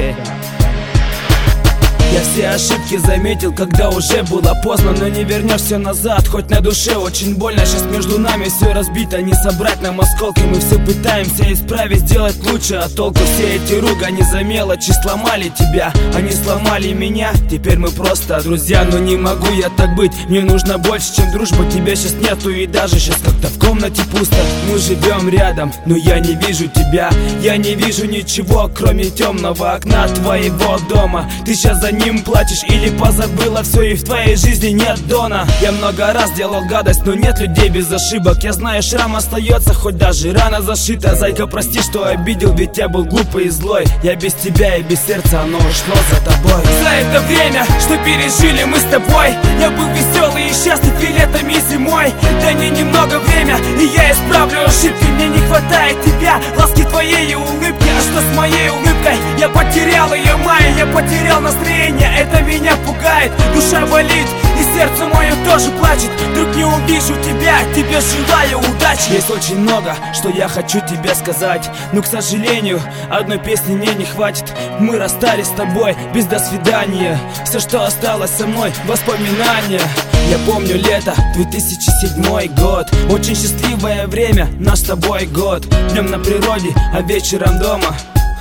Я все ошибки заметил, когда уже было поздно. Но не вернешься назад, хоть на душе очень больно. Сейчас между нами все разбито, не собрать нам осколки. Мы все пытаемся исправить, сделать лучше, а толку все эти ругани за мелочи сломали тебя. Они сломали меня, теперь мы просто друзья. Но не могу я так быть, мне нужно больше, чем дружба. Тебя сейчас нету и даже сейчас как-то в комнате пусто. Мы живем рядом, но я не вижу тебя. Я не вижу ничего, кроме темного окна твоего дома. Ты сейчас за ним плачешь или позабыла все, и в твоей жизни нет Дона. Я много раз делал гадость, но нет людей без ошибок. Я знаю, шрам остается, хоть даже рана зашита. Зайка, прости, что обидел, ведь я был глупый и злой. Я без тебя и без сердца, оно ушло за тобой. За это время, что пережили мы с тобой, я был веселый и счастлив и летом, и зимой. Дай мне немного время, и я исправлю ошибки. Мне не хватает тебя, ласки твоей и улыбки. А что с моей улыбкой? Я потерял ее, Майя, я потерял настроение. Это меня пугает, душа болит, и сердце мое тоже плачет. Вдруг не увижу тебя, тебе желаю удачи. Есть очень много, что я хочу тебе сказать, но, к сожалению, одной песни мне не хватит. Мы расстались с тобой без до свидания. Все, что осталось со мной, воспоминания. Я помню лето, 2007 год. Очень счастливое время, наш с тобой год. Днем на природе, а вечером дома.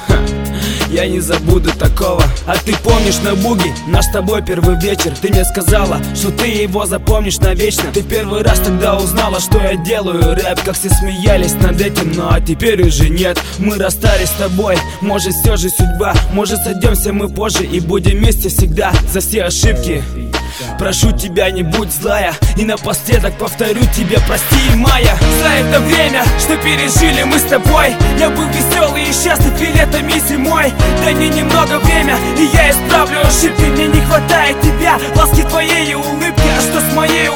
Я не забуду такого. А ты помнишь на буге наш с тобой первый вечер? Ты мне сказала, что ты его запомнишь навечно. Ты первый раз тогда узнала, что я делаю рэп. Как все смеялись над этим, но а теперь уже нет. Мы расстались с тобой, может все же судьба. Может сойдемся мы позже и будем вместе всегда. За все ошибки прошу тебя, не будь злая. И напоследок повторю тебе, прости, Майя. За это время, что пережили мы с тобой, я был веселый и счастлив и летом, и зимой. Дай мне немного время, и я исправлю ошибки. Мне не хватает тебя, ласки твоей и улыбки. А что с моей